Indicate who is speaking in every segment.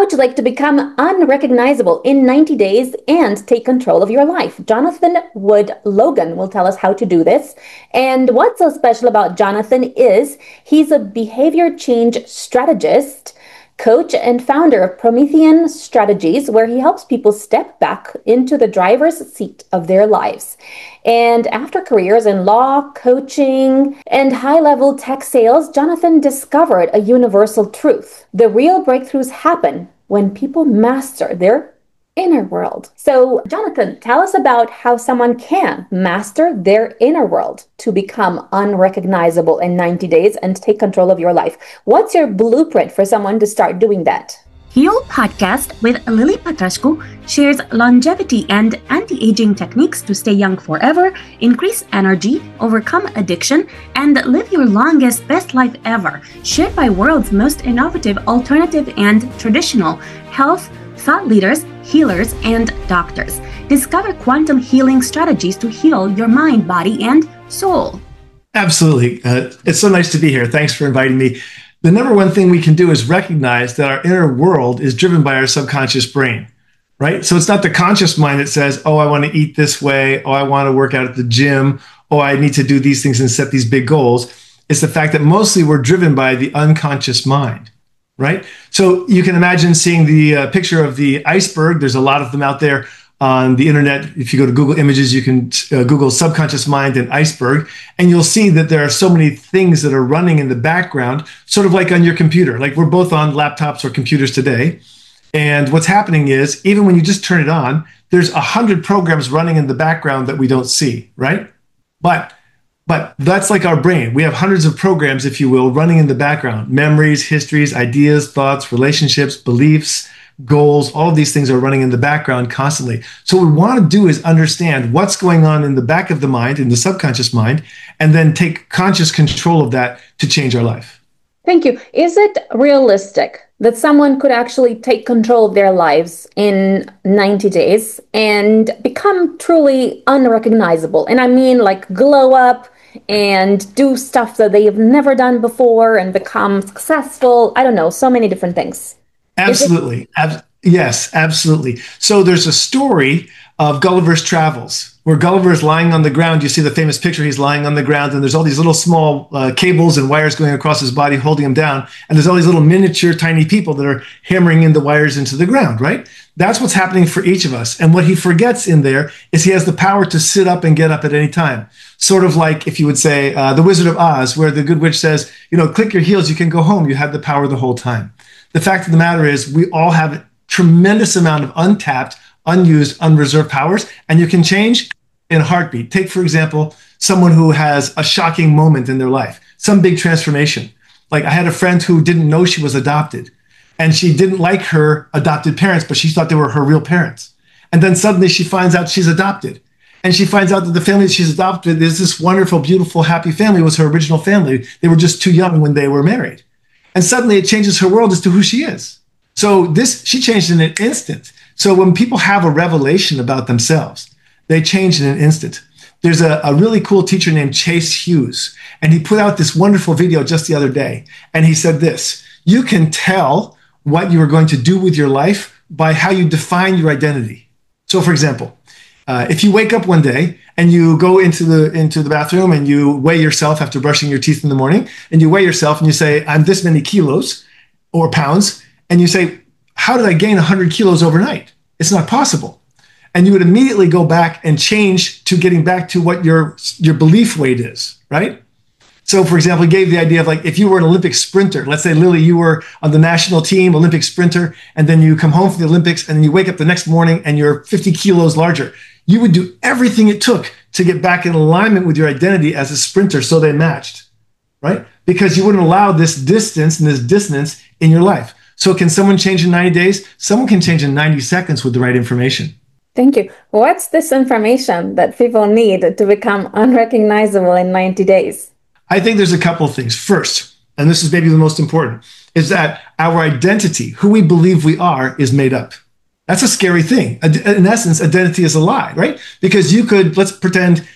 Speaker 1: How would you like to become unrecognizable in 90 days and take control of your life? Jonathan Wood Logan will tell us how to do this. And what's so special about Jonathan is he's a behavior change strategist, coach, and founder of Promethean Strategies, where he helps people step back into the driver's seat of their lives. And after careers in law, coaching, and high-level tech sales, Jonathan discovered a universal truth. The real breakthroughs happen when people master their inner world. So, Jonathan, tell us about how someone can master their inner world to become unrecognizable in 90 days and take control of your life. What's your blueprint for someone to start doing that?
Speaker 2: Heal Podcast with Lily Patrascu shares longevity and anti-aging techniques to stay young forever, increase energy, overcome addiction, and live your longest, best life ever, shared by world's most innovative, alternative, and traditional health thought leaders, healers, and doctors. Discover quantum healing strategies to heal your mind, body, and soul.
Speaker 3: Absolutely. It's so nice to be here. Thanks for inviting me. The number one thing we can do is recognize that our inner world is driven by our subconscious brain, right? So it's not the conscious mind that says, oh, I want to eat this way. Oh, I want to work out at the gym. Oh, I need to do these things and set these big goals. It's the fact that mostly we're driven by the unconscious mind. Right? So you can imagine seeing the picture of the iceberg. There's a lot of them out there on the internet. If you go to Google Images, you can Google subconscious mind and iceberg, and you'll see that there are so many things that are running in the background, sort of like on your computer. Like we're both on laptops or computers today. And what's happening is, even when you just turn it on, there's 100 programs running in the background that we don't see, right? But that's like our brain. We have hundreds of programs, if you will, running in the background. Memories, histories, ideas, thoughts, relationships, beliefs, goals, all of these things are running in the background constantly. So what we want to do is understand what's going on in the back of the mind, in the subconscious mind, and then take conscious control of that to change our life.
Speaker 1: Thank you. Is it realistic that someone could actually take control of their lives in 90 days and become truly unrecognizable? And I mean like glow up and do stuff that they have never done before and become successful. I don't know, so many different things.
Speaker 3: Absolutely. Yes, absolutely. So there's a story of Gulliver's Travels, where Gulliver is lying on the ground. You see the famous picture, he's lying on the ground, and there's all these little small cables and wires going across his body, holding him down. And there's all these little miniature tiny people that are hammering in the wires into the ground, right? That's what's happening for each of us. And what he forgets in there is he has the power to sit up and get up at any time. Sort of like, if you would say, The Wizard of Oz, where the good witch says, click your heels, you can go home. You had the power the whole time. The fact of the matter is we all have a tremendous amount of untapped, unused, unreserved powers, and you can change in a heartbeat. Take, for example, someone who has a shocking moment in their life, some big transformation. Like I had a friend who didn't know she was adopted, and she didn't like her adopted parents, but she thought they were her real parents. And then suddenly she finds out she's adopted. And she finds out that the family that she's adopted is this wonderful, beautiful, happy family. It was her original family. They were just too young when they were married. And suddenly it changes her world as to who she is. So she changed in an instant. So when people have a revelation about themselves, they change in an instant. There's a really cool teacher named Chase Hughes, and he put out this wonderful video just the other day. And he said this: you can tell what you are going to do with your life by how you define your identity. So for example, if you wake up one day and you go into the bathroom and you weigh yourself after brushing your teeth in the morning, and you weigh yourself and you say, I'm this many kilos or pounds, and you say, how did I gain 100 kilos overnight? It's not possible. And you would immediately go back and change to getting back to what your belief weight is, right? So for example, he gave the idea of like, if you were an Olympic sprinter, let's say, Lily, you were on the national team, Olympic sprinter, and then you come home from the Olympics and then you wake up the next morning and you're 50 kilos larger. You would do everything it took to get back in alignment with your identity as a sprinter so they matched, right? Because you wouldn't allow this distance and this dissonance in your life. So can someone change in 90 days? Someone can change in 90 seconds with the right information.
Speaker 1: Thank you. What's this information that people need to become unrecognizable in 90 days?
Speaker 3: I think there's a couple of things. First, and this is maybe the most important, is that our identity, who we believe we are, is made up. That's a scary thing. In essence, identity is a lie, right? Because you could, let's pretend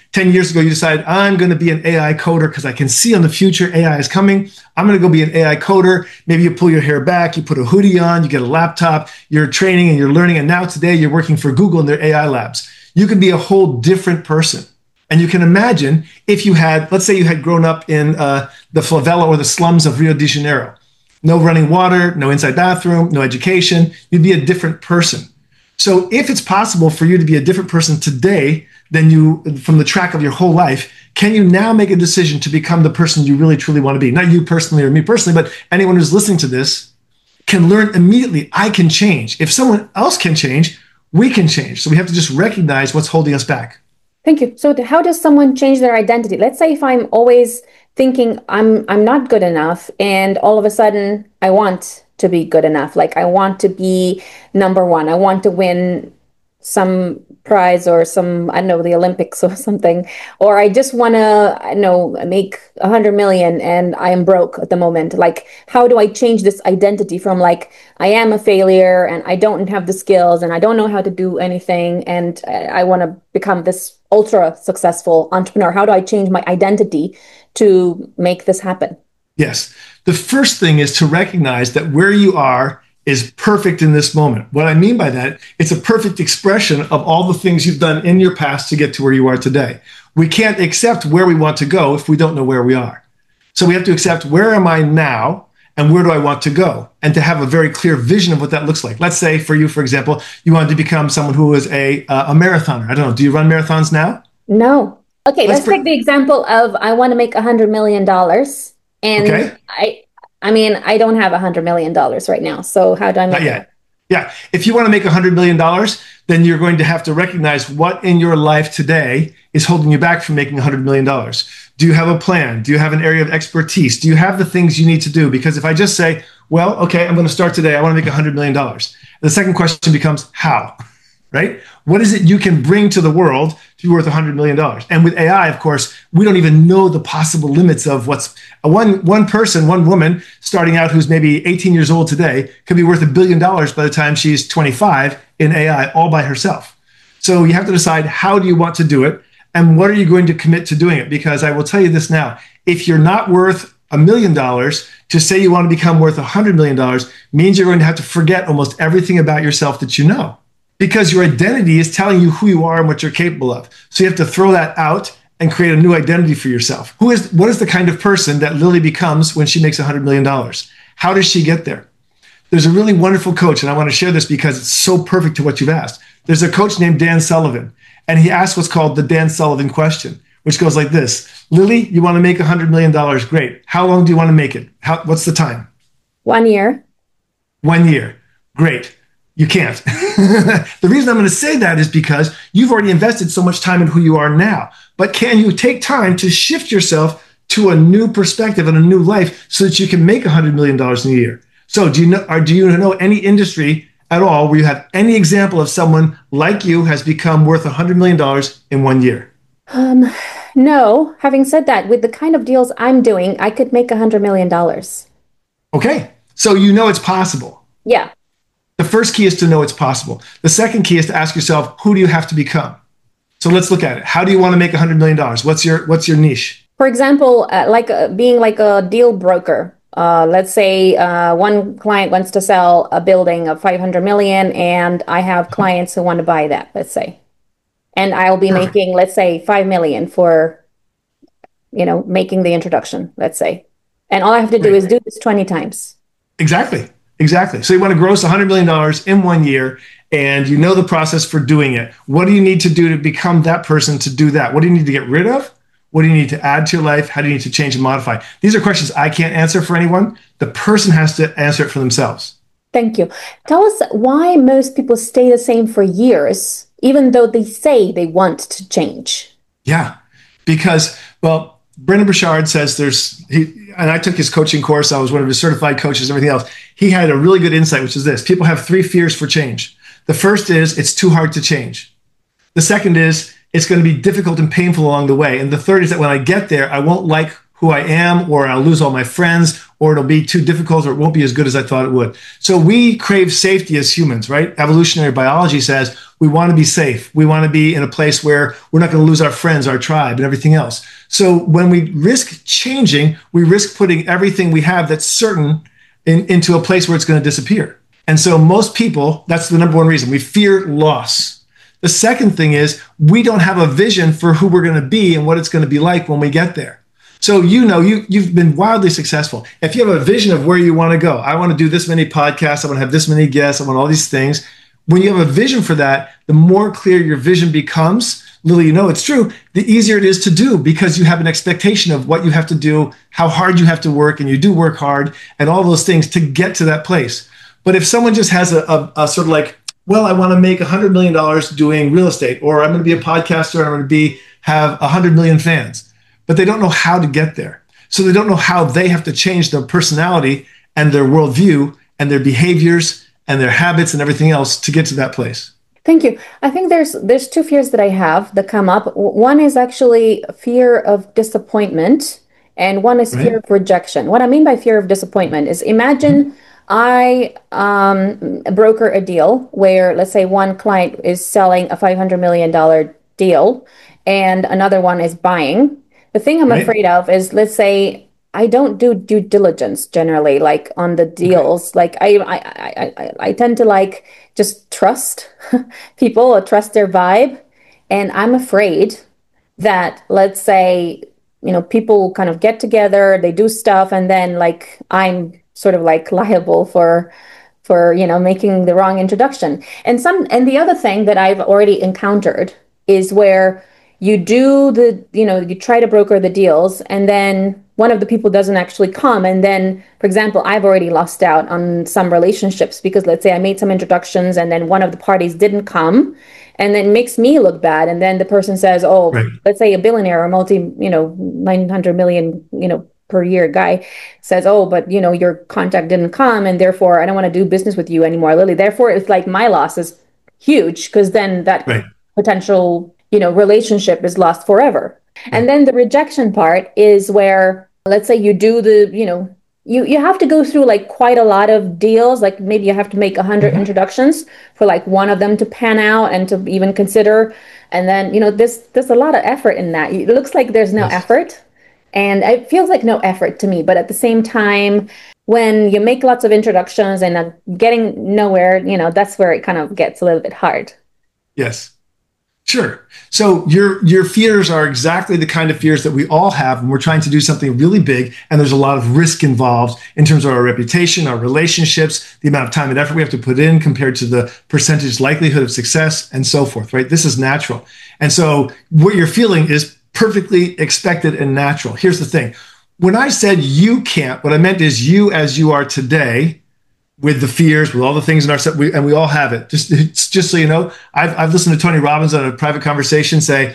Speaker 3: 10 years ago, you decide, I'm going to be an AI coder because I can see on the future AI is coming. I'm going to go be an AI coder. Maybe you pull your hair back, you put a hoodie on, you get a laptop, you're training and you're learning. And now today you're working for Google in their AI labs. You could be a whole different person. And you can imagine if you had, let's say you had grown up in the favela or the slums of Rio de Janeiro. No running water, no inside bathroom, no education. You'd be a different person. So if it's possible for you to be a different person today than you from the track of your whole life, can you now make a decision to become the person you really truly want to be? Not you personally or me personally, but anyone who's listening to this can learn immediately, I can change. If someone else can change, we can change. So we have to just recognize what's holding us back.
Speaker 1: Thank you. So how does someone change their identity? Let's say if I'm always thinking I'm not good enough, and all of a sudden I want to be good enough. Like I want to be number one. I want to win some prize or some, I don't know, the Olympics or something. Or I just want to, I don't know, make 100 million and I am broke at the moment. Like, how do I change this identity from like, I am a failure and I don't have the skills and I don't know how to do anything and I want to become this ultra successful entrepreneur? How do I change my identity to make this happen?
Speaker 3: Yes. The first thing is to recognize that where you are is perfect in this moment. What I mean by that, it's a perfect expression of all the things you've done in your past to get to where you are today. We can't accept where we want to go if we don't know where we are. So we have to accept where am I now and where do I want to go? And to have a very clear vision of what that looks like. Let's say for you, for example, you wanted to become someone who is a marathoner. I don't know. Do you run marathons now?
Speaker 1: No. Okay, let's take the example of I want to make $100 million. And okay. I mean, I don't have $100 million right now. So how do I make
Speaker 3: Not yet. Yeah. If you want to make $100 million, then you're going to have to recognize what in your life today is holding you back from making $100 million. Do you have a plan? Do you have an area of expertise? Do you have the things you need to do? Because if I just say, well, okay, I'm going to start today. I want to make $100 million. The second question becomes how, right? What is it you can bring to the world to be worth $100 million? And with AI, of course, we don't even know the possible limits of what's one person, one woman starting out who's maybe 18 years old today could be worth $1 billion by the time she's 25 in AI all by herself. So you have to decide how do you want to do it and what are you going to commit to doing it? Because I will tell you this now, if you're not worth $1 million, to say you want to become worth $100 million means you're going to have to forget almost everything about yourself that you know. Because your identity is telling you who you are and what you're capable of. So you have to throw that out and create a new identity for yourself. What is the kind of person that Lily becomes when she makes $100 million? How does she get there? There's a really wonderful coach, and I want to share this because it's so perfect to what you've asked. There's a coach named Dan Sullivan, and he asked what's called the Dan Sullivan question, which goes like this. Lily, you want to make $100 million. Great. How long do you want to make it? What's the time?
Speaker 1: 1 year.
Speaker 3: 1 year. Great. You can't. The reason I'm going to say that is because you've already invested so much time in who you are now. But can you take time to shift yourself to a new perspective and a new life so that you can make $100 million in a year? So do you know any industry at all where you have any example of someone like you has become worth $100 million in 1 year?
Speaker 1: No. Having said that, with the kind of deals I'm doing, I could make $100 million.
Speaker 3: Okay. So you know it's possible.
Speaker 1: Yeah.
Speaker 3: The first key is to know it's possible. The second key is to ask yourself, who do you have to become? So let's look at it. How do you want to make $100 million? What's your niche?
Speaker 1: For example, being like a deal broker. Let's say one client wants to sell a building of 500 million and I have clients who want to buy that, let's say. And I'll be making, let's say, 5 million for, making the introduction, let's say. And all I have to do is do this 20 times.
Speaker 3: Exactly. So you want to gross $100 million in 1 year, and you know the process for doing it. What do you need to do to become that person to do that? What do you need to get rid of? What do you need to add to your life? How do you need to change and modify? These are questions I can't answer for anyone. The person has to answer it for themselves.
Speaker 1: Thank you. Tell us why most people stay the same for years, even though they say they want to change.
Speaker 3: Yeah, because, Brendon Burchard says and I took his coaching course. I was one of his certified coaches and everything else. He had a really good insight, which is this. People have 3 fears for change. The first is it's too hard to change. The second is it's going to be difficult and painful along the way. And the third is that when I get there, I won't like who I am, or I'll lose all my friends, or it'll be too difficult, or it won't be as good as I thought it would. So we crave safety as humans, right? Evolutionary biology says we want to be safe. We want to be in a place where we're not going to lose our friends, our tribe, and everything else. So when we risk changing, we risk putting everything we have that's certain into a place where it's going to disappear. And so most people, that's the number one reason. We fear loss. The second thing is we don't have a vision for who we're going to be and what it's going to be like when we get there. So you've been wildly successful. If you have a vision of where you want to go, I want to do this many podcasts, I want to have this many guests, I want all these things. When you have a vision for that, the more clear your vision becomes, Lily, it's true, the easier it is to do because you have an expectation of what you have to do, how hard you have to work, and you do work hard, and all those things to get to that place. But if someone just has a sort of like, well, I want to make $100 million doing real estate, or I'm going to be a podcaster, I'm going to have 100 million fans, but they don't know how to get there. So they don't know how they have to change their personality and their worldview and their behaviors and their habits and everything else to get to that place.
Speaker 1: Thank you. I think there's two fears that I have that come up. One is actually fear of disappointment, and one is fear of rejection. What I mean by fear of disappointment is imagine I broker a deal where, let's say, one client is selling a $500 million deal and another one is buying. The thing I'm afraid of is, let's say, I don't do due diligence generally, like on the deals. Like I tend to like just trust people or trust their vibe. And I'm afraid that, let's say, people kind of get together, they do stuff, and then like I'm sort of like liable for making the wrong introduction. And the other thing that I've already encountered is where you do you try to broker the deals, and then one of the people doesn't actually come. And then, for example, I've already lost out on some relationships because, let's say, I made some introductions and then one of the parties didn't come, and then it makes me look bad. And then the person says, let's say a billionaire or 900 million, per year guy says, but your contact didn't come, and therefore I don't want to do business with you anymore, Lily. Therefore, it's like my loss is huge because then that potential relationship is lost forever. And then the rejection part is where, let's say you do you have to go through like quite a lot of deals. Like maybe you have to make 100 introductions for like one of them to pan out and to even consider. And then, there's a lot of effort in that. It looks like there's no effort, and it feels like no effort to me. But at the same time, when you make lots of introductions and getting nowhere, that's where it kind of gets a little bit hard.
Speaker 3: Yes. Sure. So your fears are exactly the kind of fears that we all have when we're trying to do something really big, and there's a lot of risk involved in terms of our reputation, our relationships, the amount of time and effort we have to put in compared to the percentage likelihood of success, and so forth, right? This is natural. And so what you're feeling is perfectly expected and natural. Here's the thing. When I said you can't, what I meant is you as you are today, with the fears, with all the things in our set, and we all have it. Just so you know, I've listened to Tony Robbins on a private conversation say,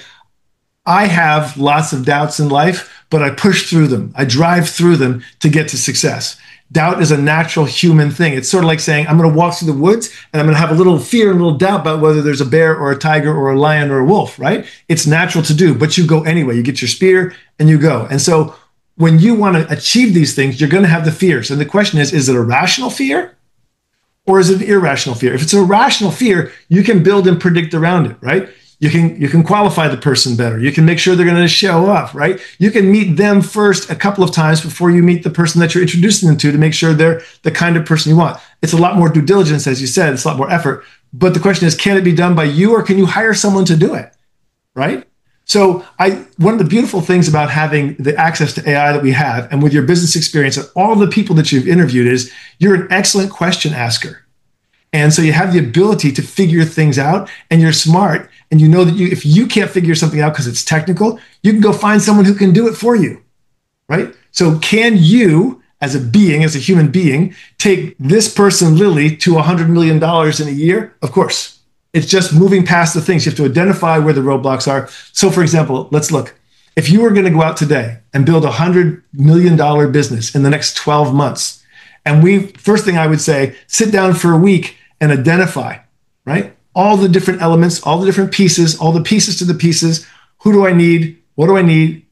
Speaker 3: I have lots of doubts in life, but I push through them. I drive through them to get to success. Doubt is a natural human thing. It's sort of like saying, I'm going to walk through the woods and I'm going to have a little fear and a little doubt about whether there's a bear or a tiger or a lion or a wolf, right? It's natural to do, but you go anyway. You get your spear and you go. And so when you want to achieve these things, you're going to have the fears. And the question is it a rational fear or is it an irrational fear? If it's a rational fear, you can build and predict around it, right? You can qualify the person better. You can make sure they're going to show up, right? You can meet them first a couple of times before you meet the person that you're introducing them to make sure they're the kind of person you want. It's a lot more due diligence, as you said. It's a lot more effort. But the question is, can it be done by you or can you hire someone to do it, right? So one of the beautiful things about having the access to AI that we have, and with your business experience and all the people that you've interviewed, is you're an excellent question asker. And so you have the ability to figure things out, and you're smart, and you know that if you can't figure something out because it's technical, you can go find someone who can do it for you, right? So can you, as a being, as a human being, take this person, Lily, to $100 million in a year? Of course. It's just moving past the things. You have to identify where the roadblocks are. So, for example, let's look. If you were going to go out today and build a $100 million business in the next 12 months, and first thing I would say, sit down for a week and identify, right? All the different elements, all the different pieces, all the pieces to the pieces. Who do I need? What do I need?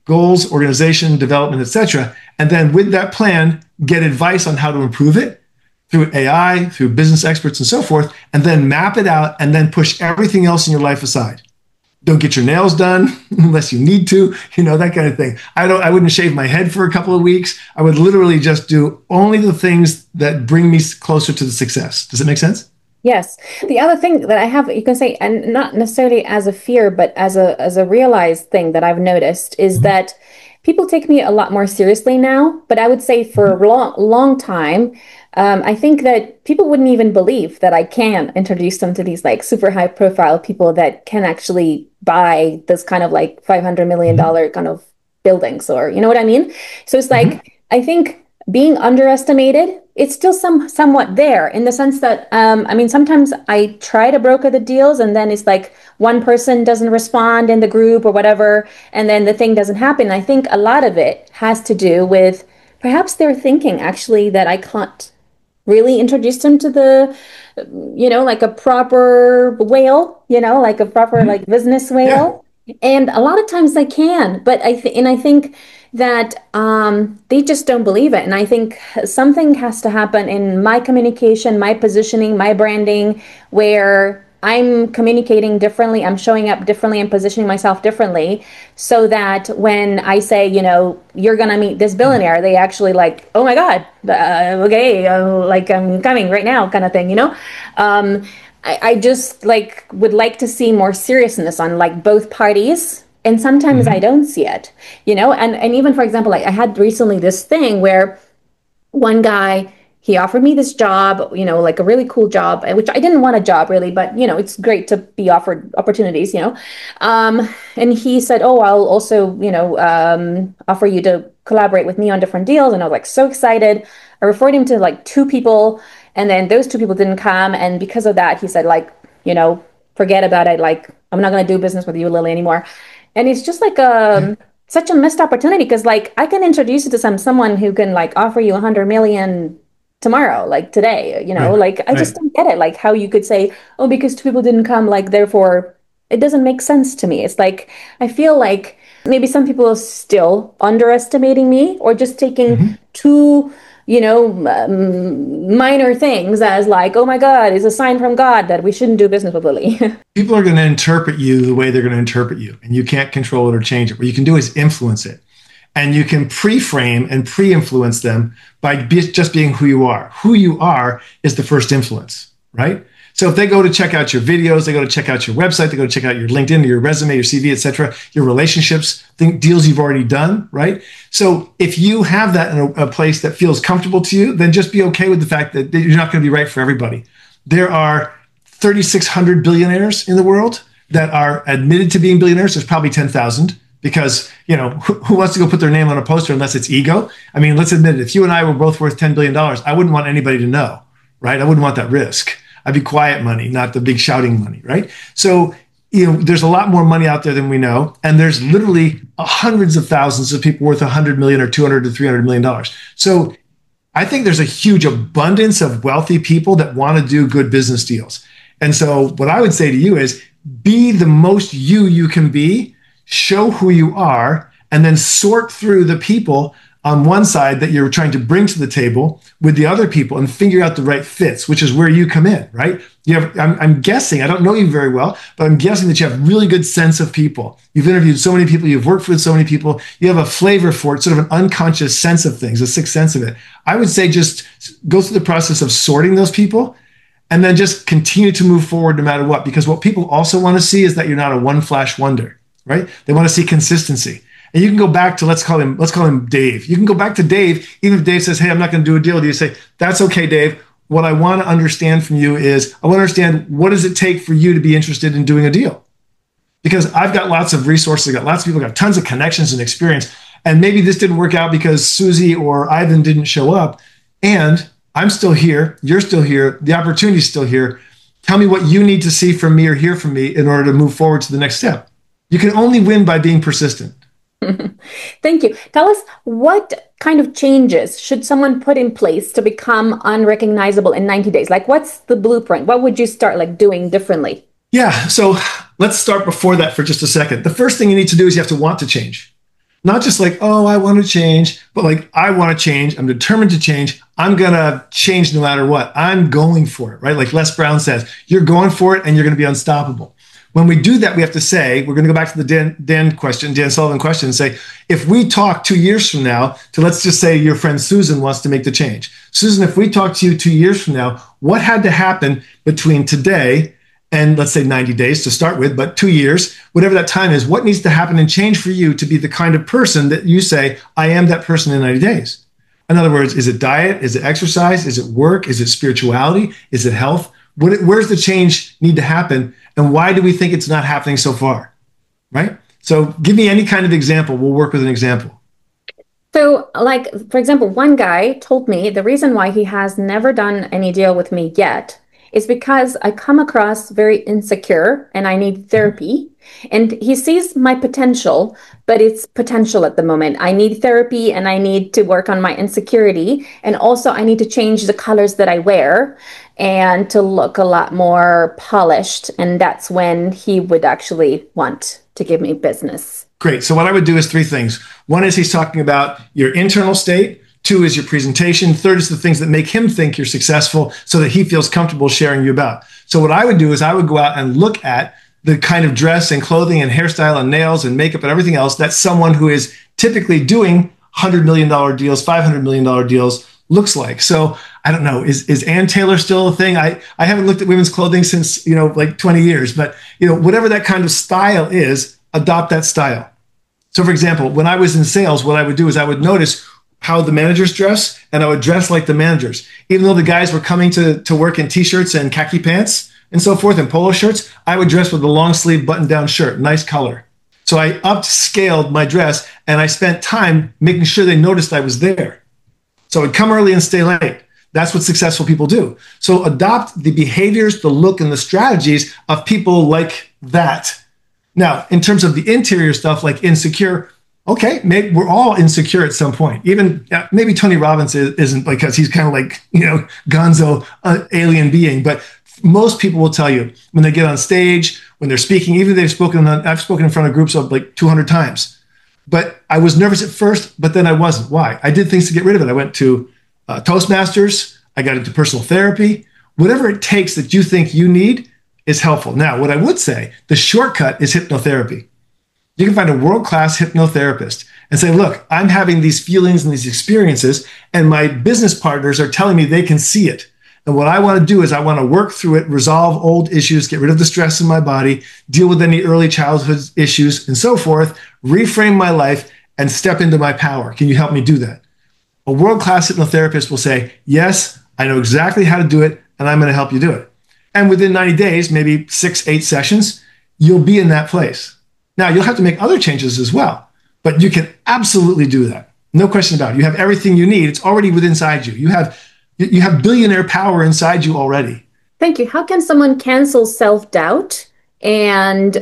Speaker 3: goals, organization, development, etc. And then with that plan, get advice on how to improve it through AI, through business experts and so forth, and then map it out and then push everything else in your life aside. Don't get your nails done unless you need to, that kind of thing. I wouldn't shave my head for a couple of weeks. I would literally just do only the things that bring me closer to the success. Does it make sense?
Speaker 1: Yes. The other thing that I have, you can say, and not necessarily as a fear, but as a realized thing that I've noticed is that people take me a lot more seriously now. But I would say for a long time, I think that people wouldn't even believe that I can introduce them to these like super high profile people that can actually buy this kind of like $500 million kind of buildings, or you know what I mean? So it's like, I think being underestimated, it's still somewhat there in the sense that, sometimes I try to broker the deals and then it's like one person doesn't respond in the group or whatever, and then the thing doesn't happen. I think a lot of it has to do with perhaps they're thinking actually that I can't really introduce them to the, like a proper whale, like a proper like business whale. Yeah. And a lot of times I can, but I think that they just don't believe it. And I think something has to happen in my communication, my positioning, my branding, where I'm communicating differently, I'm showing up differently and positioning myself differently so that when I say, you're going to meet this billionaire, they actually like, oh my God, okay, like I'm coming right now kind of thing, I just like would like to see more seriousness on like both parties. And sometimes I don't see it, and even, for example, like I had recently this thing where one guy, he offered me this job, like a really cool job, which I didn't want a job really, but, it's great to be offered opportunities, and he said, oh, I'll also, offer you to collaborate with me on different deals. And I was like, so excited. I referred him to like 2 people, and then those 2 people didn't come. And because of that, he said like, forget about it. Like, I'm not going to do business with you, Lily, anymore. And it's just like such a missed opportunity because like I can introduce you to someone who can like offer you 100 million tomorrow, like today, like I just don't get it. Like how you could say, oh, because 2 people didn't come, like therefore it doesn't make sense to me. It's like, I feel like maybe some people are still underestimating me or just taking too, minor things as like, oh my God, it's a sign from God that we shouldn't do business with Lily.
Speaker 3: People are going to interpret you the way they're going to interpret you, and you can't control it or change it. What you can do is influence it. And you can pre-frame and pre-influence them by just being who you are. Who you are is the first influence, right? So if they go to check out your videos, they go to check out your website, they go to check out your LinkedIn, your resume, your CV, etc., your relationships, deals you've already done, right? So if you have that in a place that feels comfortable to you, then just be okay with the fact that you're not going to be right for everybody. There are 3,600 billionaires in the world that are admitted to being billionaires. There's probably 10,000 because, who wants to go put their name on a poster unless it's ego? I mean, let's admit it. If you and I were both worth $10 billion, I wouldn't want anybody to know, right? I wouldn't want that risk. I'd be quiet money, not the big shouting money, right? So, there's a lot more money out there than we know. And there's literally hundreds of thousands of people worth 100 million or 200 to $300 million. So I think there's a huge abundance of wealthy people that want to do good business deals. And so what I would say to you is be the most you can be, show who you are, and then sort through the people on one side that you're trying to bring to the table with the other people and figure out the right fits, which is where you come in, right? I'm guessing, I don't know you very well, but I'm guessing that you have really good sense of people. You've interviewed so many people, you've worked with so many people, you have a flavor for it, sort of an unconscious sense of things, a sixth sense of it. I would say just go through the process of sorting those people and then just continue to move forward no matter what, because what people also want to see is that you're not a one flash wonder, right? They want to see consistency. And you can go back to, let's call him Dave. You can go back to Dave, even if Dave says, hey, I'm not going to do a deal with you. Say, that's okay, Dave. What I want to understand from you is I want to understand what does it take for you to be interested in doing a deal? Because I've got lots of resources. I've got lots of people, got tons of connections and experience. And maybe this didn't work out because Susie or Ivan didn't show up. And I'm still here. You're still here. The opportunity's still here. Tell me what you need to see from me or hear from me in order to move forward to the next step. You can only win by being persistent.
Speaker 1: Thank you. Tell us, what kind of changes should someone put in place to become unrecognizable in 90 days? Like, what's the blueprint? What would you start like doing differently?
Speaker 3: Yeah. So let's start before that for just a second. The first thing you need to do is you have to want to change. Not just like, oh, I want to change, but like, I want to change. I'm determined to change. I'm going to change no matter what. I'm going for it, right? Like Les Brown says, you're going for it and you're going to be unstoppable. When we do that, we have to say, we're going to go back to the Dan Sullivan question and say, if we talk 2 years from now to, let's just say your friend Susan wants to make the change. Susan, if we talk to you 2 years from now, what had to happen between today and let's say 90 days to start with, but 2 years, whatever that time is, what needs to happen and change for you to be the kind of person that you say, I am that person in 90 days? In other words, is it diet? Is it exercise? Is it work? Is it spirituality? Is it health? Where's the change need to happen? And why do we think it's not happening so far? Right? So give me any kind of example. We'll work with an example.
Speaker 1: So, like, for example, one guy told me the reason why he has never done any deal with me yet is because I come across very insecure and I need therapy. And he sees my potential, but it's potential at the moment. I need therapy and I need to work on my insecurity. And also I need to change the colors that I wear and to look a lot more polished. And that's when he would actually want to give me business.
Speaker 3: Great. So what I would do is 3 things. One is he's talking about your internal state. 2 is your presentation. 3rd is the things that make him think you're successful so that he feels comfortable sharing you about. So what I would do is I would go out and look at the kind of dress and clothing and hairstyle and nails and makeup and everything else that someone who is typically doing $100 million deals, $500 million deals looks like. So I don't know, is Ann Taylor still a thing? I haven't looked at women's clothing since, like 20 years, but whatever that kind of style is, adopt that style. So for example, when I was in sales, what I would do is I would notice how the managers dress, and I would dress like the managers. Even though the guys were coming to work in t-shirts and khaki pants and so forth and polo shirts, I would dress with a long sleeve button down shirt, nice color. So I upscaled my dress and I spent time making sure they noticed I was there. So I'd come early and stay late. That's what successful people do. So adopt the behaviors, the look, and the strategies of people like that. Now, in terms of the interior stuff like insecure, okay, maybe we're all insecure at some point. Even maybe Tony Robbins isn't, because he's kind of like, gonzo alien being. But most people will tell you when they get on stage, when they're speaking, even if I've spoken in front of groups of like 200 times. But I was nervous at first, but then I wasn't. Why? I did things to get rid of it. I went to Toastmasters. I got into personal therapy. Whatever it takes that you think you need is helpful. Now, what I would say, the shortcut is hypnotherapy. You can find a world-class hypnotherapist and say, look, I'm having these feelings and these experiences, and my business partners are telling me they can see it. And what I want to do is I want to work through it, resolve old issues, get rid of the stress in my body, deal with any early childhood issues and so forth, reframe my life, and step into my power. Can you help me do that? A world-class hypnotherapist will say, yes, I know exactly how to do it, and I'm going to help you do it. And within 90 days, maybe 6, 8 sessions, you'll be in that place. Now, you'll have to make other changes as well, but you can absolutely do that. No question about it. You have everything you need. It's already within inside you. You have billionaire power inside you already.
Speaker 1: Thank you. How can someone cancel self-doubt and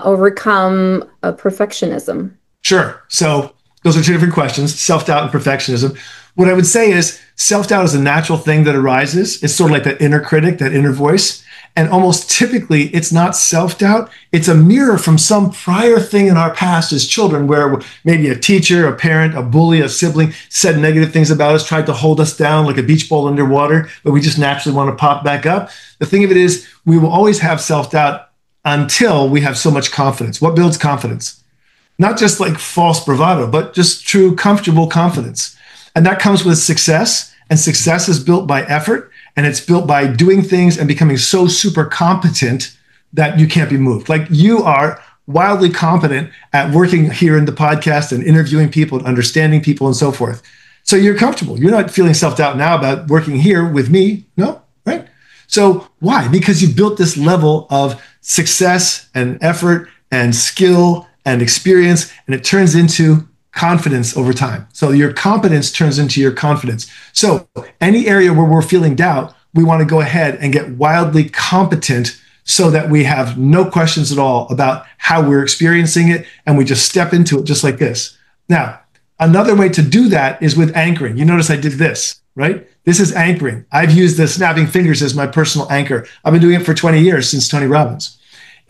Speaker 1: overcome perfectionism?
Speaker 3: Sure. So those are 2 different questions, self-doubt and perfectionism. What I would say is self-doubt is a natural thing that arises. It's sort of like that inner critic, that inner voice. And almost typically, it's not self-doubt. It's a mirror from some prior thing in our past as children where maybe a teacher, a parent, a bully, a sibling said negative things about us, tried to hold us down like a beach ball underwater, but we just naturally want to pop back up. The thing of it is, we will always have self-doubt until we have so much confidence. What builds confidence? Not just like false bravado, but just true, comfortable confidence. And that comes with success. And success is built by effort. And it's built by doing things and becoming so super competent that you can't be moved. Like you are wildly competent at working here in the podcast and interviewing people and understanding people and so forth. So you're comfortable. You're not feeling self-doubt now about working here with me. No, right? So why? Because you built this level of success and effort and skill and experience, and it turns into confidence over time. So your competence turns into your confidence. So any area where we're feeling doubt, we want to go ahead and get wildly competent so that we have no questions at all about how we're experiencing it. And we just step into it just like this. Now, another way to do that is with anchoring. You notice I did this, right? This is anchoring. I've used the snapping fingers as my personal anchor. I've been doing it for 20 years since Tony Robbins.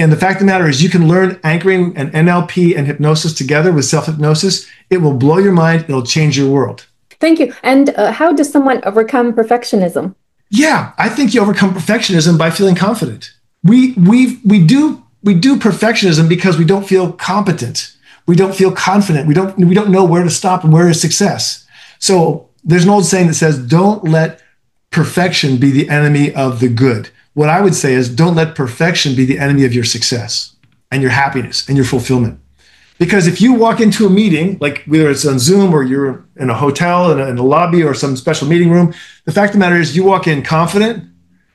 Speaker 3: And the fact of the matter is, you can learn anchoring and NLP and hypnosis together with self-hypnosis. It will blow your mind. It'll change your world.
Speaker 1: Thank you. And how does someone overcome perfectionism?
Speaker 3: Yeah, I think you overcome perfectionism by feeling confident. We do perfectionism because we don't feel competent. We don't feel confident. We don't know where to stop and where is success. So there's an old saying that says, don't let perfection be the enemy of the good. What I would say is, don't let perfection be the enemy of your success and your happiness and your fulfillment. Because if you walk into a meeting, like whether it's on Zoom or you're in a hotel, in a lobby or some special meeting room, the fact of the matter is, you walk in confident,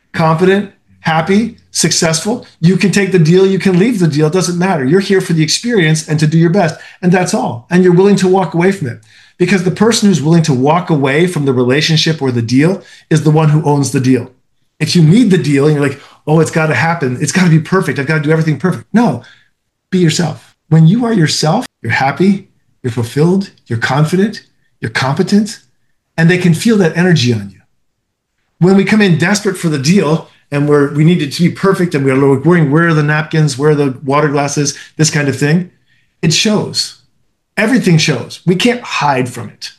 Speaker 3: happy, successful. You can take the deal, you can leave the deal. It doesn't matter. You're here for the experience and to do your best. And that's all. And you're willing to walk away from it. Because the person who's willing to walk away from the relationship or the deal is the one who owns the deal. If you need the deal and you're like, oh, it's got to happen, it's got to be perfect, I've got to do everything perfect. No, be yourself. When you are yourself, you're happy, you're fulfilled, you're confident, you're competent, and they can feel that energy on you. When we come in desperate for the deal and we need it to be perfect and we're worrying, where are the napkins, where are the water glasses, this kind of thing, it shows. Everything shows. We can't hide from it.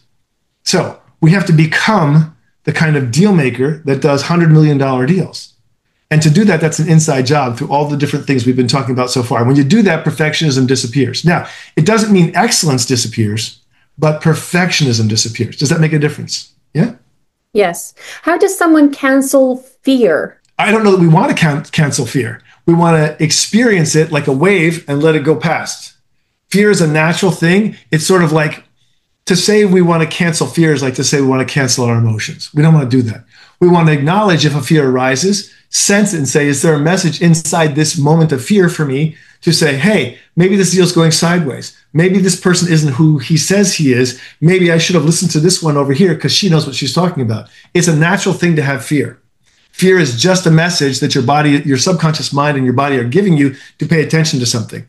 Speaker 3: So we have to become the kind of deal maker that does $100 million deals. And to do that, that's an inside job through all the different things we've been talking about so far. When you do that, perfectionism disappears. Now, it doesn't mean excellence disappears, but perfectionism disappears. Does that make a difference? Yeah?
Speaker 1: Yes. How does someone cancel fear?
Speaker 3: I don't know that we want to cancel fear. We want to experience it like a wave and let it go past. Fear is a natural thing. It's sort of like, to say we want to cancel fear is like to say we want to cancel our emotions. We don't want to do that. We want to acknowledge if a fear arises, sense it and say, is there a message inside this moment of fear for me to say, hey, maybe this deal's going sideways. Maybe this person isn't who he says he is. Maybe I should have listened to this one over here because she knows what she's talking about. It's a natural thing to have fear. Fear is just a message that your body, your subconscious mind and your body are giving you to pay attention to something.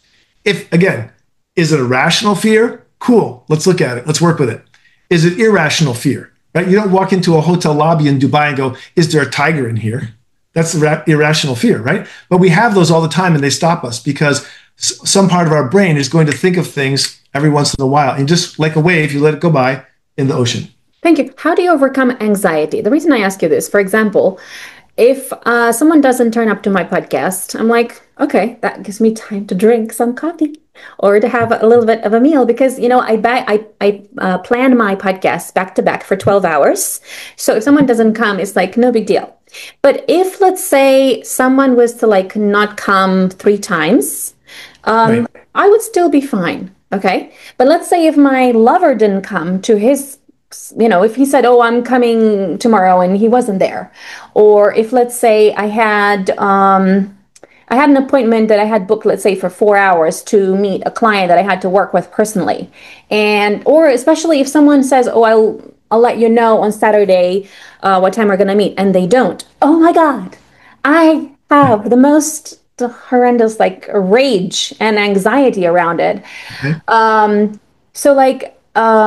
Speaker 3: If, again, is it a rational fear? Cool, let's look at it. Let's work with it. Is it irrational fear? Right? You don't walk into a hotel lobby in Dubai and go, is there a tiger in here? That's irrational fear, right? But we have those all the time and they stop us because some part of our brain is going to think of things every once in a while. And just like a wave, you let it go by in the ocean.
Speaker 1: Thank you. How do you overcome anxiety? The reason I ask you this, for example, if someone doesn't turn up to my podcast, I'm like, okay, that gives me time to drink some coffee or to have a little bit of a meal because, you know, I plan my podcast back to back for 12 hours. So if someone doesn't come, it's like no big deal. But if, let's say, someone was to like not come 3 times, right, I would still be fine. Okay. But let's say if my lover didn't come to his, you know, if he said, oh, I'm coming tomorrow and he wasn't there, or if, let's say, I had an appointment that I had booked, let's say, for 4 hours to meet a client that I had to work with personally. Or especially if someone says, oh, I'll let you know on Saturday what time we're going to meet, and they don't. Oh my God, I have the most horrendous like rage and anxiety around it. Okay. So like,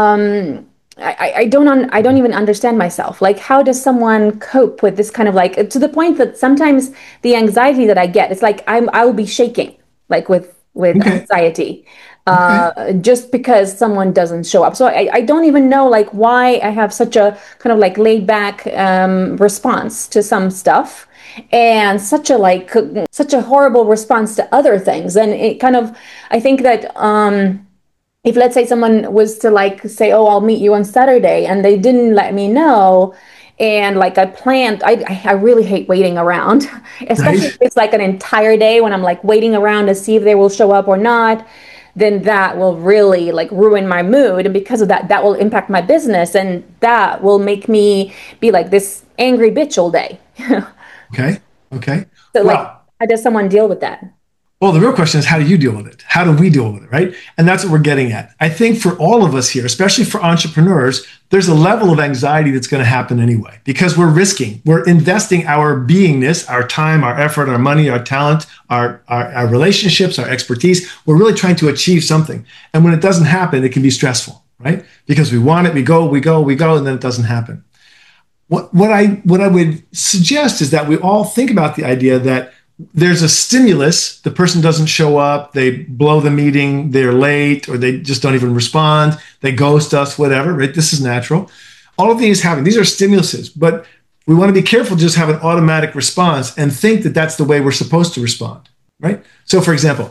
Speaker 1: I don't even understand myself. Like, how does someone cope with this kind of like, to the point that sometimes the anxiety that I get, it's like I'll be shaking like with okay, anxiety, just because someone doesn't show up. So I don't even know like why I have such a kind of like laid back response to some stuff and such a horrible response to other things. And it kind of, I think that, if let's say someone was to like say, oh, I'll meet you on Saturday and they didn't let me know. And like I planned, I really hate waiting around, especially if it's like an entire day when I'm like waiting around to see if they will show up or not, then that will really like ruin my mood. And because of that, that will impact my business. And that will make me be like this angry bitch all day.
Speaker 3: Okay.
Speaker 1: So like, how does someone deal with that?
Speaker 3: Well, the real question is, how do you deal with it? How do we deal with it, right? And that's what we're getting at. I think for all of us here, especially for entrepreneurs, there's a level of anxiety that's going to happen anyway, because we're investing our beingness, our time, our effort, our money, our talent, our relationships, our expertise. We're really trying to achieve something. And when it doesn't happen, it can be stressful, right? Because we want it, we go, and then it doesn't happen. What I would suggest is that we all think about the idea that there's a stimulus, the person doesn't show up, they blow the meeting, they're late, or they just don't even respond, they ghost us, whatever, right? This is natural. All of these happen. These are stimuluses, but we want to be careful to just have an automatic response and think that that's the way we're supposed to respond, right? So for example,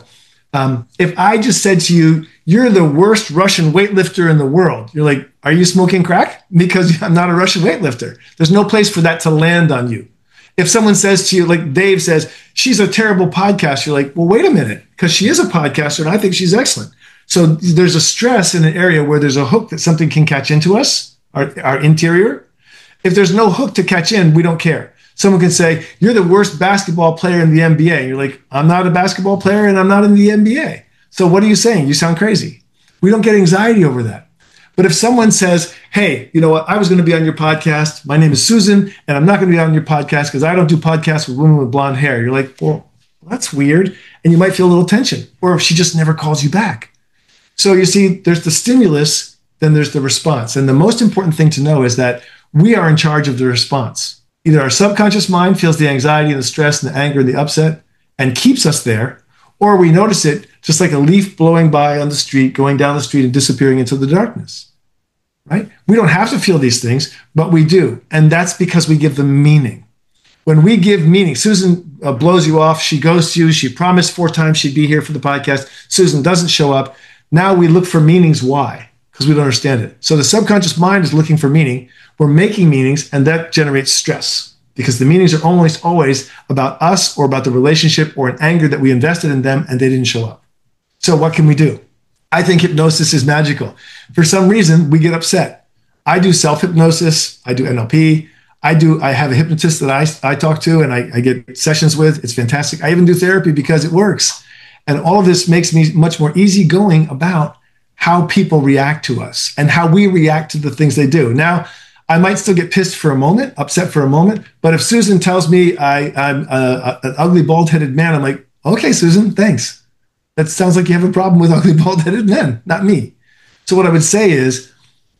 Speaker 3: if I just said to you, you're the worst Russian weightlifter in the world, you're like, are you smoking crack? Because I'm not a Russian weightlifter. There's no place for that to land on you. If someone says to you, like Dave says, she's a terrible podcaster, you're like, well, wait a minute, because she is a podcaster and I think she's excellent. So there's a stress in an area where there's a hook that something can catch into us, our interior. If there's no hook to catch in, we don't care. Someone can say, you're the worst basketball player in the NBA. You're like, I'm not a basketball player and I'm not in the NBA. So what are you saying? You sound crazy. We don't get anxiety over that. But if someone says, hey, you know what, I was going to be on your podcast. My name is Susan, and I'm not going to be on your podcast because I don't do podcasts with women with blonde hair. You're like, well, that's weird. And you might feel a little tension. Or if she just never calls you back. So you see, there's the stimulus, then there's the response. And the most important thing to know is that we are in charge of the response. Either our subconscious mind feels the anxiety and the stress and the anger and the upset and keeps us there, or we notice it just like a leaf blowing by on the street, going down the street and disappearing into the darkness. Right? We don't have to feel these things, but we do. And that's because we give them meaning. When we give meaning, Susan blows you off. She goes to you. She promised 4 times she'd be here for the podcast. Susan doesn't show up. Now we look for meanings. Why? Because we don't understand it. So the subconscious mind is looking for meaning. We're making meanings, and that generates stress because the meanings are almost always about us or about the relationship or an anger that we invested in them and they didn't show up. So what can we do? I think hypnosis is magical. For some reason, we get upset. I do self-hypnosis. I do NLP. I have a hypnotist that I talk to and I get sessions with. It's fantastic. I even do therapy because it works. And all of this makes me much more easygoing about how people react to us and how we react to the things they do. Now, I might still get pissed for a moment, upset for a moment. But if Susan tells me I'm an ugly, bald-headed man, I'm like, okay, Susan, thanks. That sounds like you have a problem with ugly, bald-headed men, not me. So what I would say is,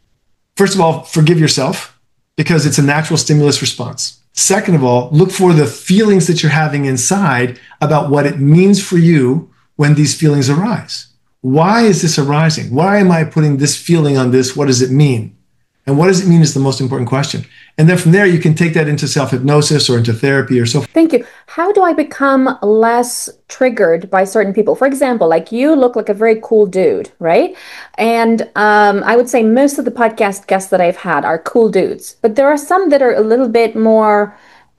Speaker 3: first of all, forgive yourself because it's a natural stimulus response. Second of all, look for the feelings that you're having inside about what it means for you when these feelings arise. Why is this arising? Why am I putting this feeling on this? What does it mean? And what does it mean is the most important question. And then from there, you can take that into self-hypnosis or into therapy or so forth.
Speaker 1: Thank you. How do I become less triggered by certain people? For example, like you look like a very cool dude, right? And I would say most of the podcast guests that I've had are cool dudes, but there are some that are a little bit more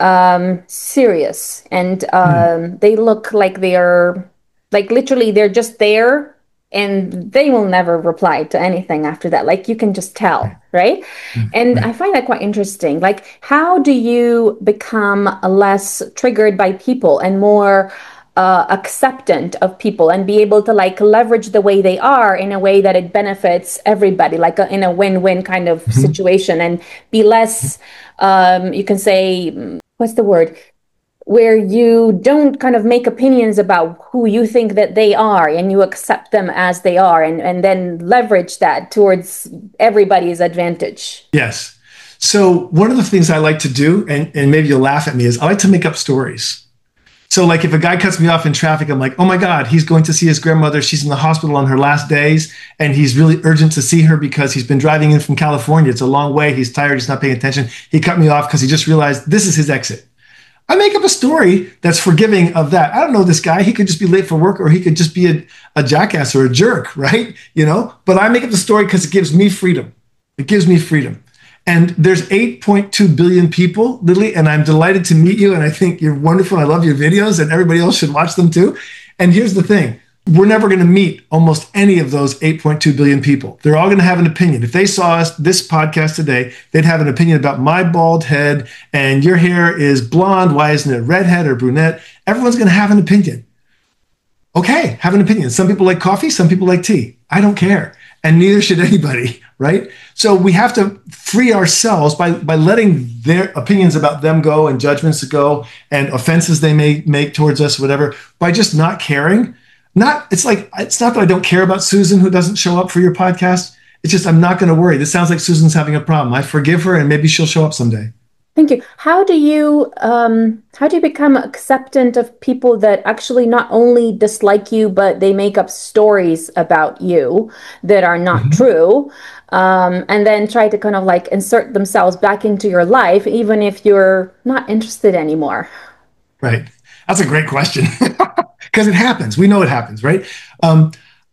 Speaker 1: serious and they look like they are, like literally they're just there and they will never reply to anything after that. Like you can just tell, right? And I find that quite interesting. Like, how do you become less triggered by people and more acceptant of people and be able to like leverage the way they are in a way that it benefits everybody, like in a win-win kind of situation, and be less, you can say, what's the word? Where you don't kind of make opinions about who you think that they are and you accept them as they are and then leverage that towards everybody's advantage.
Speaker 3: Yes. So one of the things I like to do, and maybe you'll laugh at me, is I like to make up stories. So like if a guy cuts me off in traffic, I'm like, oh my God, he's going to see his grandmother. She's in the hospital on her last days and he's really urgent to see her because he's been driving in from California. It's a long way. He's tired. He's not paying attention. He cut me off because he just realized this is his exit. I make up a story that's forgiving of that. I don't know this guy. He could just be late for work or he could just be a jackass or a jerk, right? You know, but I make up the story because it gives me freedom. It gives me freedom. And there's 8.2 billion people, Lily, and I'm delighted to meet you. And I think you're wonderful. I love your videos and everybody else should watch them too. And here's the thing. We're never going to meet almost any of those 8.2 billion people. They're all going to have an opinion. If they saw us, this podcast today, they'd have an opinion about my bald head and your hair is blonde. Why isn't it redhead or brunette? Everyone's going to have an opinion. Okay, have an opinion. Some people like coffee. Some people like tea. I don't care. And neither should anybody, right? So we have to free ourselves by letting their opinions about them go and judgments go and offenses they may make towards us, whatever, by just not caring. It's not that I don't care about Susan who doesn't show up for your podcast. It's just I'm not going to worry. This sounds like Susan's having a problem. I forgive her and maybe she'll show up someday.
Speaker 1: Thank you. How do you become acceptant of people that actually not only dislike you, but they make up stories about you that are not
Speaker 3: Mhm.
Speaker 1: true, and then try to kind of like insert themselves back into your life, even if you're not interested anymore?
Speaker 3: Right. That's a great question because it happens. We know it happens, right? Um,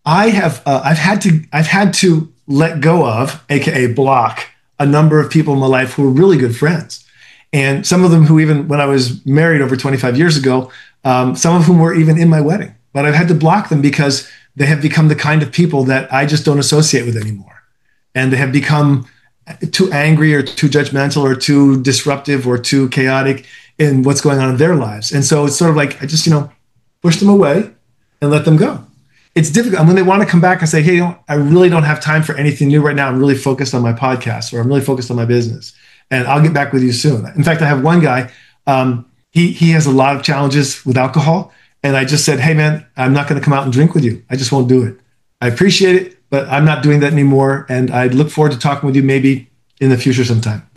Speaker 3: I've had to let go of, aka block, a number of people in my life who were really good friends, and some of them who even when I was married over 25 years ago, some of whom were even in my wedding. But I've had to block them because they have become the kind of people that I just don't associate with anymore, and they have become too angry or too judgmental or too disruptive or too chaotic in what's going on in their lives. And so it's sort of like I just, push them away and let them go. It's difficult. And when they want to come back and say, hey, I really don't have time for anything new right now. I'm really focused on my podcast or I'm really focused on my business. And I'll get back with you soon. In fact, I have one guy, he has a lot of challenges with alcohol. And I just said, hey, man, I'm not going to come out and drink with you. I just won't do it. I appreciate it, but I'm not doing that anymore. And I look forward to talking with you maybe in the future sometime.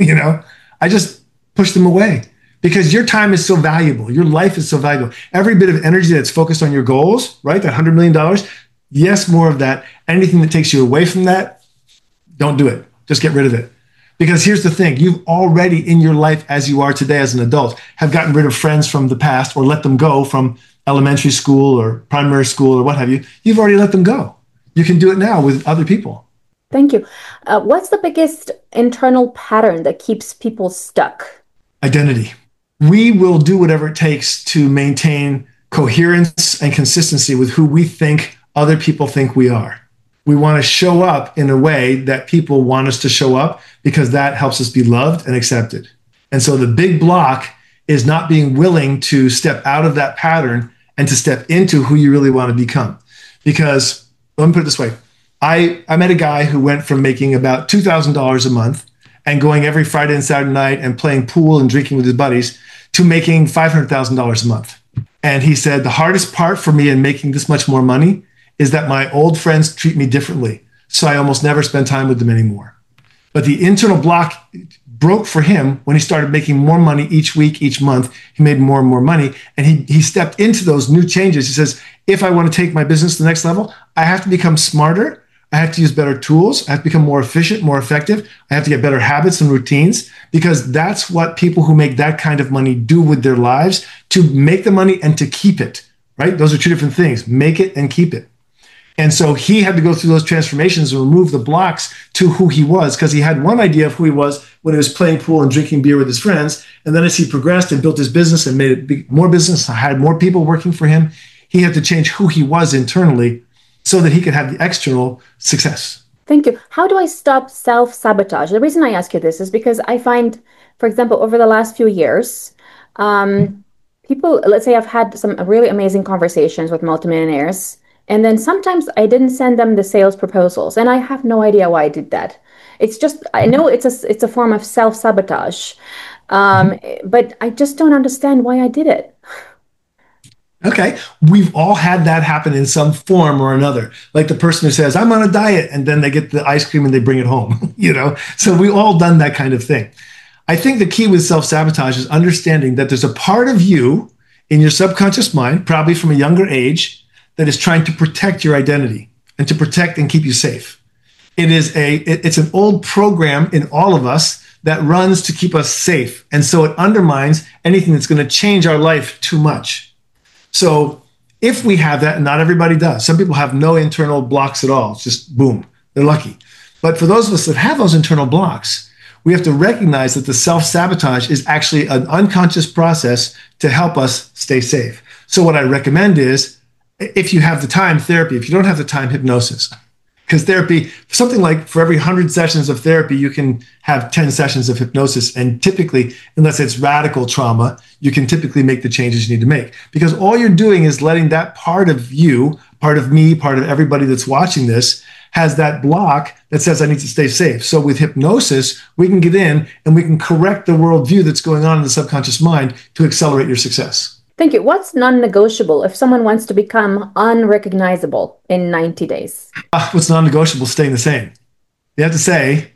Speaker 3: I just push them away because your time is so valuable. Your life is so valuable. Every bit of energy that's focused on your goals, right? That $100 million. Yes, more of that. Anything that takes you away from that, don't do it. Just get rid of it. Because here's the thing, you've already in your life as you are today as an adult have gotten rid of friends from the past or let them go from elementary school or primary school or what have you. You've already let them go. You can do it now with other people.
Speaker 1: Thank you. What's the biggest internal pattern that keeps people stuck?
Speaker 3: Identity. We will do whatever it takes to maintain coherence and consistency with who we think other people think we are. We want to show up in a way that people want us to show up because that helps us be loved and accepted. And so the big block is not being willing to step out of that pattern and to step into who you really want to become. Because let me put it this way. I met a guy who went from making about $2,000 a month and going every Friday and Saturday night and playing pool and drinking with his buddies to making $500,000 a month. And he said, the hardest part for me in making this much more money is that my old friends treat me differently. So I almost never spend time with them anymore. But the internal block broke for him when he started making more money each week, each month. He made more and more money. And he stepped into those new changes. He says, if I want to take my business to the next level, I have to become smarter. I have to use better tools. I have to become more efficient, more effective. I have to get better habits and routines because that's what people who make that kind of money do with their lives, to make the money and to keep it, right? Those are two different things, make it and keep it. And so he had to go through those transformations and remove the blocks to who he was because he had one idea of who he was when he was playing pool and drinking beer with his friends. And then as he progressed and built his business and made it more business, had more people working for him, he had to change who he was internally so that he could have the external success.
Speaker 1: Thank you. How do I stop self-sabotage? The reason I ask you this is because I find, for example, over the last few years, people, let's say I've had some really amazing conversations with multimillionaires, and then sometimes I didn't send them the sales proposals, and I have no idea why I did that. It's just, I know it's a form of self-sabotage, but I just don't understand why I did it.
Speaker 3: Okay. We've all had that happen in some form or another. Like the person who says, I'm on a diet, and then they get the ice cream and they bring it home, So we all done that kind of thing. I think the key with self-sabotage is understanding that there's a part of you in your subconscious mind, probably from a younger age, that is trying to protect your identity and to protect and keep you safe. It's an old program in all of us that runs to keep us safe. And so it undermines anything that's going to change our life too much. So if we have that, and not everybody does, some people have no internal blocks at all. It's just boom, they're lucky. But for those of us that have those internal blocks, we have to recognize that the self-sabotage is actually an unconscious process to help us stay safe. So what I recommend is, if you have the time, therapy. If you don't have the time, hypnosis. Because therapy, something like for every 100 sessions of therapy, you can have 10 sessions of hypnosis. And typically, unless it's radical trauma, you can typically make the changes you need to make. Because all you're doing is letting that part of you, part of me, part of everybody that's watching this, has that block that says, I need to stay safe. So with hypnosis, we can get in and we can correct the worldview that's going on in the subconscious mind to accelerate your success.
Speaker 1: Thank you. What's non-negotiable if someone wants to become unrecognizable in 90 days?
Speaker 3: What's non-negotiable? Staying the same. You have to say,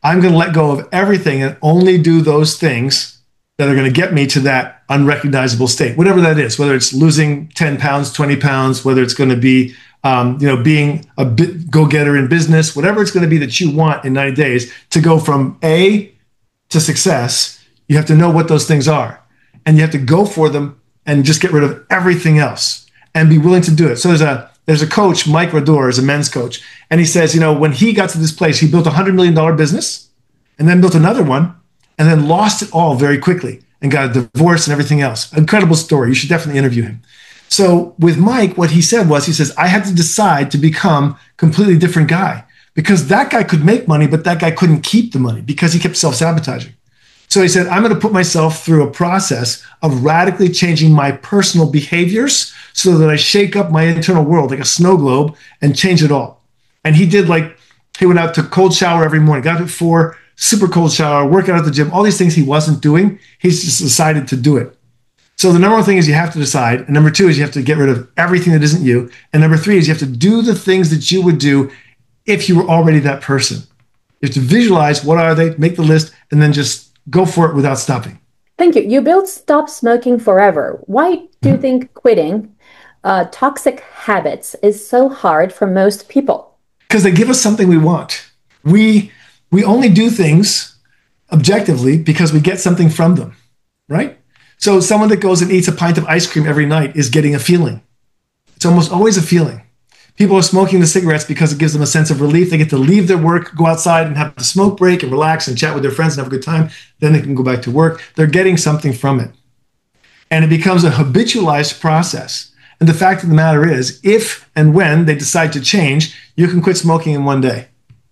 Speaker 3: I'm going to let go of everything and only do those things that are going to get me to that unrecognizable state, whatever that is, whether it's losing 10 pounds, 20 pounds, whether it's going to be, being a go-getter in business, whatever it's going to be that you want in 90 days to go from A to success. You have to know what those things are, and you have to go for them and just get rid of everything else and be willing to do it. So there's a coach, Mike Rador, is a men's coach. And he says, when he got to this place, he built a $100 million business and then built another one and then lost it all very quickly and got a divorce and everything else. Incredible story. You should definitely interview him. So with Mike, what he said was, he says, I had to decide to become a completely different guy because that guy could make money, but that guy couldn't keep the money because he kept self-sabotaging. So he said, I'm going to put myself through a process of radically changing my personal behaviors so that I shake up my internal world like a snow globe and change it all. And he went out to cold shower every morning, got up at 4, super cold shower, work out at the gym, all these things he wasn't doing. He's just decided to do it. So the number one thing is you have to decide. And number 2 is you have to get rid of everything that isn't you. And number 3 is you have to do the things that you would do if you were already that person. You have to visualize what are they, make the list, and then just go for it without stopping.
Speaker 1: Thank you. You built Stop Smoking Forever. Why do you think quitting toxic habits is so hard for most people?
Speaker 3: Because they give us something we want. We only do things objectively because we get something from them, right? So someone that goes and eats a pint of ice cream every night is getting a feeling. It's almost always a feeling. People are smoking the cigarettes because it gives them a sense of relief. They get to leave their work, go outside and have a smoke break and relax and chat with their friends and have a good time. Then they can go back to work. They're getting something from it. And it becomes a habitualized process. And the fact of the matter is, if and when they decide to change, you can quit smoking in one day.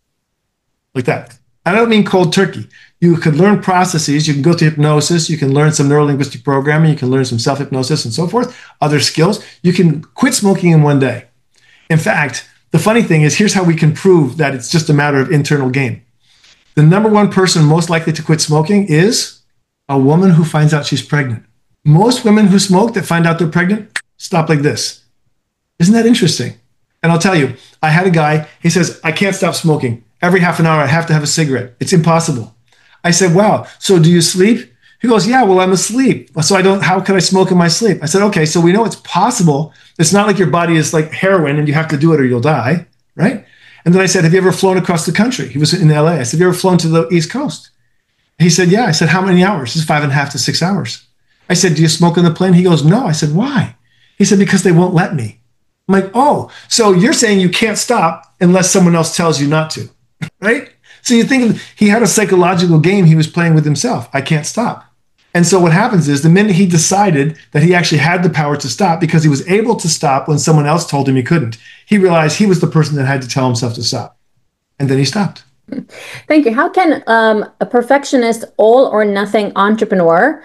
Speaker 3: Like that. I don't mean cold turkey. You could learn processes. You can go to hypnosis. You can learn some neuro-linguistic programming. You can learn some self-hypnosis and so forth, other skills. You can quit smoking in one day. In fact, the funny thing is, here's how we can prove that it's just a matter of internal gain. The number one person most likely to quit smoking is a woman who finds out she's pregnant. Most women who smoke that find out they're pregnant stop like this. Isn't that interesting? And I'll tell you, I had a guy, he says, I can't stop smoking. Every half an hour, I have to have a cigarette. It's impossible. I said, wow, so do you sleep? He goes, yeah, well, I'm asleep. So how can I smoke in my sleep? I said, okay, so we know it's possible. It's not like your body is like heroin and you have to do it or you'll die, right? And then I said, have you ever flown across the country? He was in LA. I said, have you ever flown to the East Coast? He said, yeah. I said, how many hours? It's 5.5 to 6 hours. I said, do you smoke on the plane? He goes, no. I said, why? He said, because they won't let me. I'm like, oh, so you're saying you can't stop unless someone else tells you not to, right? So you think he had a psychological game he was playing with himself. I can't stop. And so what happens is the minute he decided that he actually had the power to stop because he was able to stop when someone else told him he couldn't, he realized he was the person that had to tell himself to stop. And then he stopped.
Speaker 1: Thank you. How can a perfectionist, all or nothing entrepreneur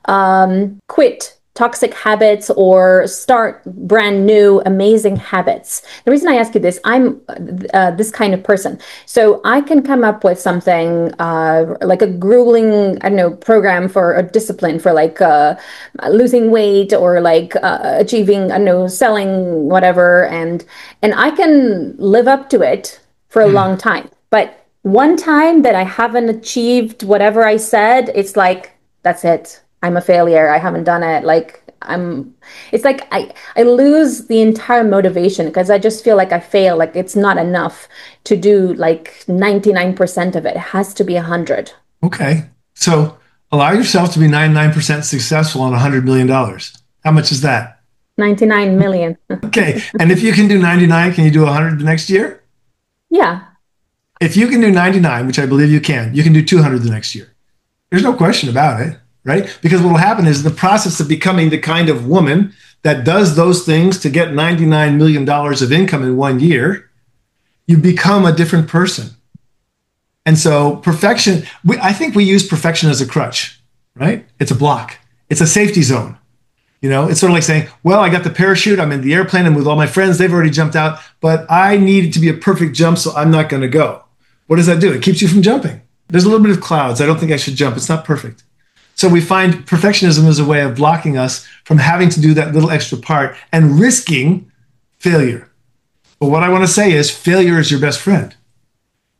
Speaker 1: quit toxic habits or start brand new, amazing habits? The reason I ask you this, I'm this kind of person. So I can come up with something like a grueling, program for a discipline for like losing weight or like achieving, selling whatever. And I can live up to it for a long time. But one time that I haven't achieved whatever I said, it's like, that's it. I'm a failure. I haven't done it. It's like I lose the entire motivation because I just feel like I fail. Like it's not enough to do like 99% of it. It has to be 100.
Speaker 3: Okay. So allow yourself to be 99% successful on $100 million. How much is that?
Speaker 1: 99 million.
Speaker 3: Okay. And if you can do 99, can you do 100 the next year?
Speaker 1: Yeah.
Speaker 3: If you can do 99, which I believe you can do 200 the next year. There's no question about it. Right? Because what will happen is the process of becoming the kind of woman that does those things to get $99 million of income in 1 year, you become a different person. And so perfection, I think we use perfection as a crutch, right? It's a block. It's a safety zone. It's sort of like saying, well, I got the parachute. I'm in the airplane. I'm with all my friends. They've already jumped out, but I need it to be a perfect jump, so I'm not going to go. What does that do? It keeps you from jumping. There's a little bit of clouds. I don't think I should jump. It's not perfect. So we find perfectionism as a way of blocking us from having to do that little extra part and risking failure. But what I want to say is failure is your best friend.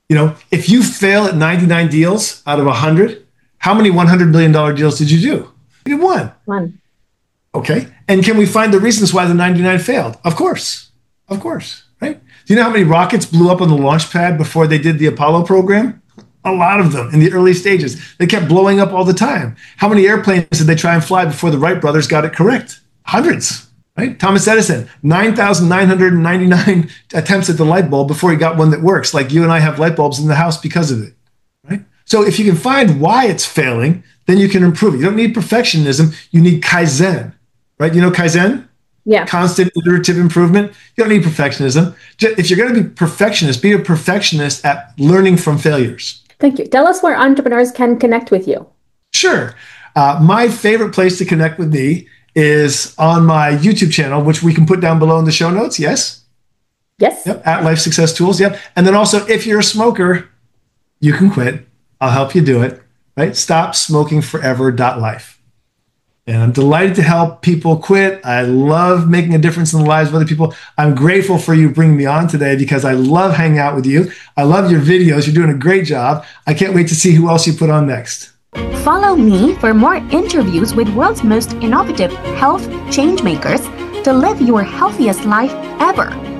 Speaker 3: If you fail at 99 deals out of 100, how many $100 million deals did you do? You did one.
Speaker 1: One.
Speaker 3: Okay. And can we find the reasons why the 99 failed? Of course. Of course. Right. Do you know how many rockets blew up on the launch pad before they did the Apollo program? A lot of them in the early stages. They kept blowing up all the time. How many airplanes did they try and fly before the Wright brothers got it correct? Hundreds. Right? Thomas Edison, 9,999 attempts at the light bulb before he got one that works. Like you and I have light bulbs in the house because of it. Right? So if you can find why it's failing, then you can improve it. You don't need perfectionism. You need Kaizen. Right? You know Kaizen?
Speaker 1: Yeah.
Speaker 3: Constant iterative improvement. You don't need perfectionism. If you're going to be perfectionist, be a perfectionist at learning from failures.
Speaker 1: Thank you. Tell us where entrepreneurs can connect with you.
Speaker 3: Sure. My favorite place to connect with me is on my YouTube channel, which we can put down below in the show notes. Yes?
Speaker 1: Yes.
Speaker 3: Yep. At Life Success Tools. Yep. And then also, if you're a smoker, you can quit. I'll help you do it. Right? StopSmokingForever.life. And I'm delighted to help people quit. I love making a difference in the lives of other people. I'm grateful for you bringing me on today because I love hanging out with you. I love your videos. You're doing a great job. I can't wait to see who else you put on next.
Speaker 2: Follow me for more interviews with world's most innovative health changemakers to live your healthiest life ever.